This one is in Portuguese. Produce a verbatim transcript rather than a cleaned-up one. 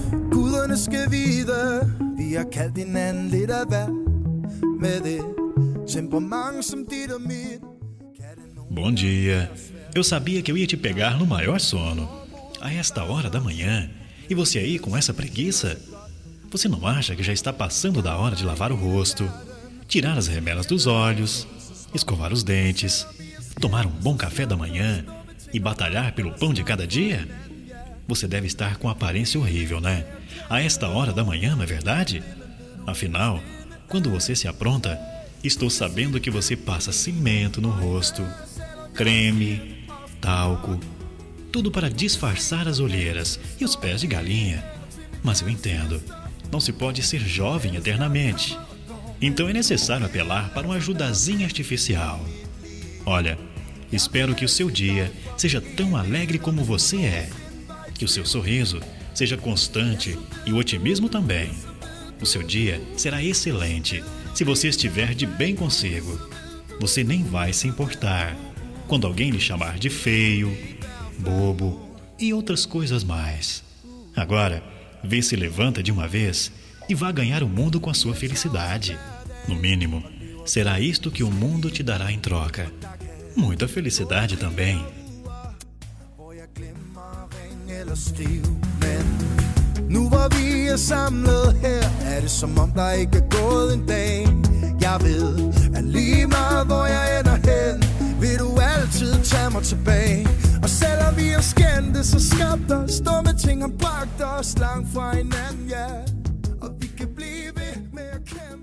Guderne skal vide, vi har kaldt hinanden lidt af hver. Med det temperament som dit og mit. Bom dia. Eu sabia que eu ia te pegar no maior sono, a esta hora da manhã, e você aí com essa preguiça? Você não acha que já está passando da hora de lavar o rosto, tirar as remelas dos olhos, escovar os dentes, tomar um bom café da manhã e batalhar pelo pão de cada dia? Você deve estar com aparência horrível, né? A esta hora da manhã, não é verdade? Afinal, quando você se apronta, estou sabendo que você passa cimento no rosto, creme, talco, tudo para disfarçar as olheiras e os pés de galinha. Mas eu entendo, não se pode ser jovem eternamente. Então é necessário apelar para uma ajudazinha artificial. Olha, espero que o seu dia seja tão alegre como você é. Que o seu sorriso seja constante e o otimismo também. O seu dia será excelente se você estiver de bem consigo. Você nem vai se importar quando alguém lhe chamar de feio, bobo e outras coisas mais. Agora, vê se levanta de uma vez e vá ganhar o mundo com a sua felicidade. No mínimo, será isto que o mundo te dará em troca. Muita felicidade também. Nu hvor vi er samlet her, er det som om der ikke er gået en dag. Jeg ved, at lige meget hvor jeg ender hen, vil du altid tage mig tilbage. Og selvom vi har skændtes så skabte os dumme ting, har bragt os langt fra hinanden, ja. Og vi kan blive ved med at kæmpe.